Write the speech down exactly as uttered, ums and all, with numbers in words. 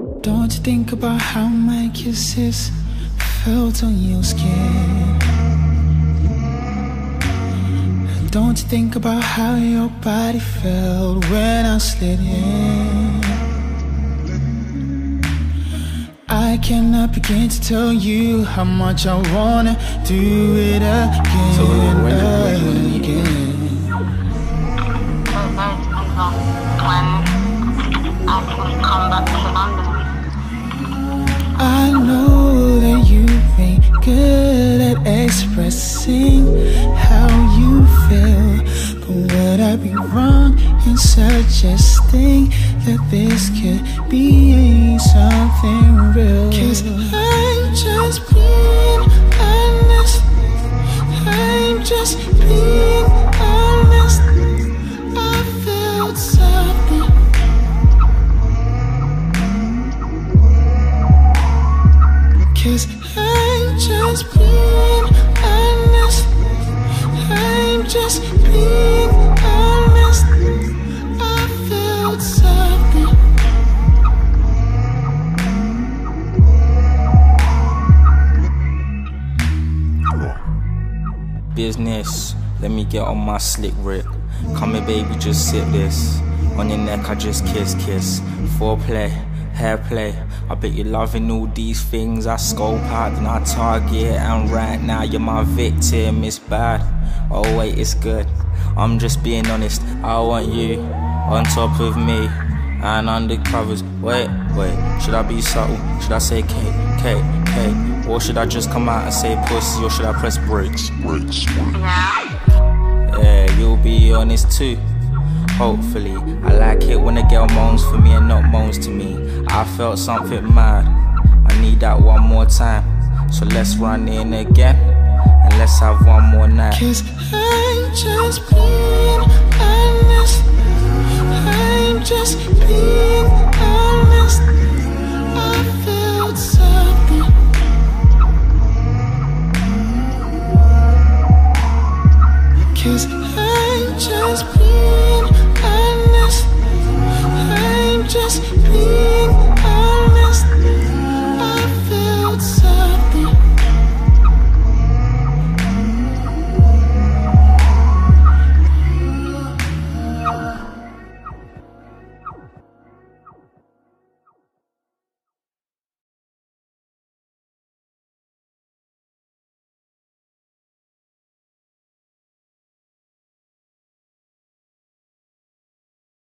Don't you think about how my kisses felt on your skin? Don't you think about how your body felt when I slid in? I cannot begin to tell you how much I wanna do it again. So when, when, when, when you get again. I can come back to London. I know that you ain't good at expressing how you feel, but would I be wrong in suggesting that this could be something real? 'Cause I'm just being honest, I'm just being honest. I felt something. Cause I'm just being honest, I'm just being honest. I felt something. business, let me get on my slick rip. Come here baby, just sip this. On your neck I just kiss, kiss. Foreplay, hair play. I bet you're loving all these things. I scope out, then I target. And right now you're my victim, it's bad. Oh wait, it's good, I'm just being honest. I want you on top of me and undercovers. Wait, wait, should I be subtle? Should I say K, K, K? Or should I just come out and say pussy? Or should I press brakes? Brakes, brakes. Yeah, you'll be honest too. Hopefully, I like it when a girl moans for me and not moans to me. I felt something mad, I need that one more time. So let's run in again, and let's have one more night. Cause I'm just being honest, I'm just being honest.